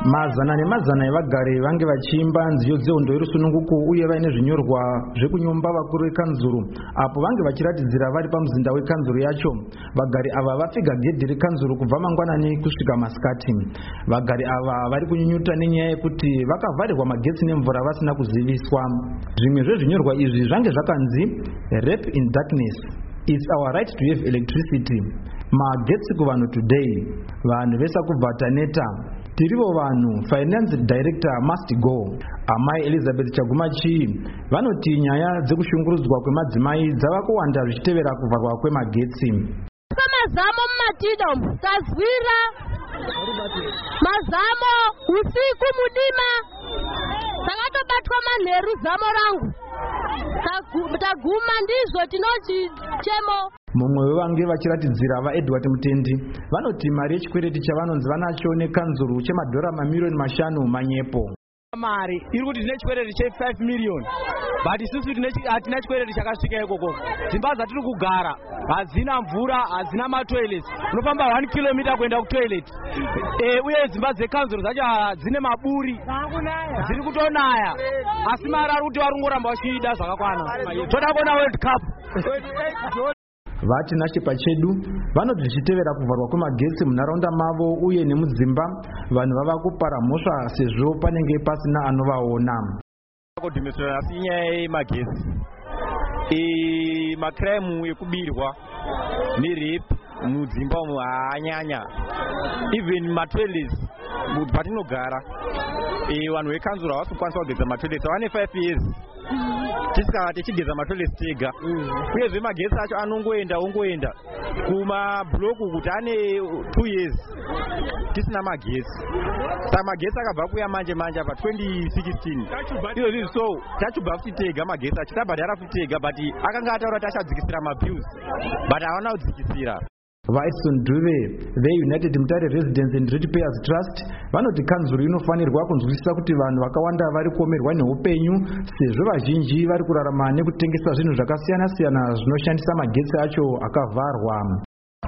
Mazana nemazana evagari vange vachiimba nziyo dzehondo yerusununguko uye vaine zvinyorwa zvekunyumba vakuru vekanzuru apo vange vachiratidzira vari pamuzinda wekanzuru yacho. Vagari ava vapfiga gedhi rekanzuru kubva mangwanani kusvika masikati. Vagari ava vari kunyunyuta nenyaya yekuti vakavharirwa magetsi nemvura vasina kuziviswa. Zvimwe zvezvinyorwa izvi zvange zvakanzi rape in darkness, it's our right to have electricity, magetsi kuvanhu today, vanhu vesakubva taneta, tirivo vanhu, finance director must go. Amai Elizabeth Chagumachi vanoti nyaya dzekushungurudzwa kwemadzimai dzava kuwanda zvichitevera kuvharwa kwemagetsi. Mazamo mumatido tazwira mazamo usiku mudima takatobatwa manheru zamo rangu taguma ndizvo tinoti chemo. Mumwe wevange vachiratidzira vaEdward Mutendi vanoti mari yechikwereti chavanonzi vanacho nekanzuru chemadhora mamiliyoni 5 manyepo. Mari iri kuti tine chikwereti che5 million but isusu hatina chikwereti chakasvika ikoko. Dzimba dzatiri kugara hadzina mvura, hadzina matoilets, unofamba 1 km kuenda kutoilet. Uye dzimba dzekanzuru dzacho hadzine maburi, dziri kutonaya, asi mari ari kuti varungoramba vachida zvakakwana. Toda kuona World Cup. Vati nachepa chedu vanoti zvichitevera kuvharwa kwemagetsi munharaunda mavo uye nemudzimba vanhu vava kupara mhosva sezvo panenge pasina anovaona. Kudhimisira asi nyaya yemagetsi, makraimu ekubirwa nerape mudzimba umu haanyanya, even matoilets patinogara vanhu vekanzuru havasi kukwanisa kugeza matoilets, vane 5 years tisikava tichigeza matoilets tega. Uyezve magetsi acho ongoenda kumabhuloku kuti ane 2 years tisina magetsi. Saka magetsi akabva kuya manje apa 2016 izvozvi, so tachibva futi tega magetsi achitabhadhara futi tega, but akanga ataura kuti achadzikisira mabills but havana kudzikisira. VaEdson Dube veUnited Mutare Residents and Ratepayers Trust vanoti kanzuru inofanirwa kunzwisisa kuti vanhu vakawanda vari kuomerwa neupenyu sezvo vazhinji vari kurarama nekutengesa zvinhu zvakasiyana-siyana zvinoshandisa magetsi acho akavharwa.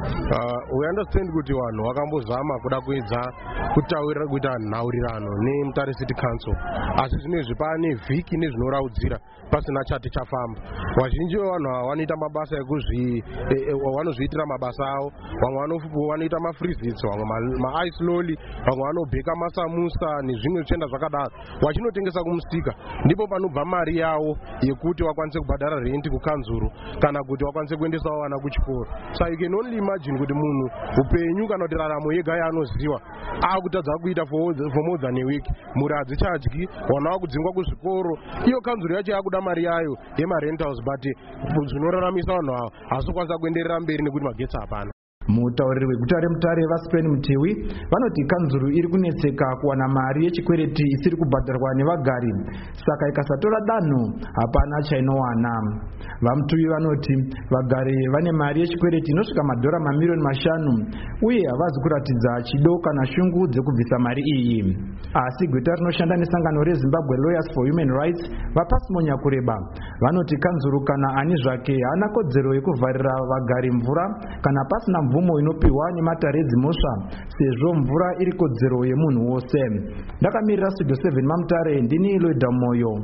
We understand kuti vanhu vakambozama kuda kuedza kuita nhaurirano neMutare City Council, asi zvinezvi pane vhiki nezvinoraudzira pasina chati chafamba. Vazhinji vevanhu ava vanoita mabasa vanozviitira mabasa avo, vamwe vanoita mafreezits, vamwe maice lolly, vamwe vanobheka masamusa nezvimwe zvichienda zvakadaro vachinotengesa kumusika. Ndipo panobva mari yavo yekuti vakwanise kubhadhara renti kukanzuru kana kuti vakwanise kuendesawo vana kuchikoro. So you can only imagine kuti munhu upenyu kana kuti raramo yega yaanoziva akutadza kuita for more than a week, mhuri hadzichadyi, vana vakudzingwa kuzvikoro, iyo kanzuru yacho yakuda mari yayo yemarentals, but zvinoraramisa vanhu ava hasi kukwanisa kuenderera mberi nekuti magetsi hapana. Mutauriri weguta reMutare vaSpen Mutewi vanoti kanzuru iri kunetseka kuwana mari yechikwereti isiri kubhadharwa nevagari, saka ikasatora danho hapana chainowana. VaMutuwi vanoti vagari vane mari yechikwereti inosvika madhora mamiliyoni 5 uye havazi kuratidza chido kana shungu dzekubvisa mari iyi. Asi gweta rinoshanda nesangano reZimbabwe Lawyers for Human Rights vaPasimo Nyakureba vanoti kanzuru kana ani zvake haana kodzero yekuvharira vagari mvura kana pasina mvumo inopiwa nematare dzimhosva sezvo mvura iri kodzero yemunhu wose. Ndakamirira Studio 7 maMutare, ndini Loida Moyo.